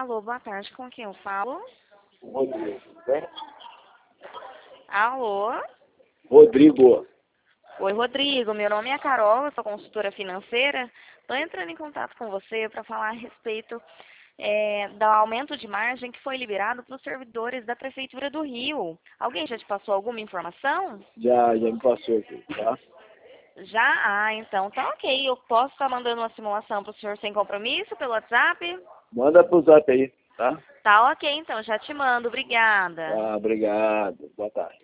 Alô, boa tarde, com quem eu falo? Rodrigo, né? Alô? Rodrigo. Oi, Rodrigo, meu nome é Carol, eu sou consultora financeira. Estou entrando em contato com você para falar a respeito do aumento de margem que foi liberado para os servidores da Prefeitura do Rio. Alguém já te passou alguma informação? Já me passou aqui, tá? Já? Ah, então tá ok. Eu posso estar mandando uma simulação para o senhor sem compromisso pelo WhatsApp? Manda pro zap aí, tá? Tá ok, então, já te mando. Obrigada. Tá, obrigado. Boa tarde.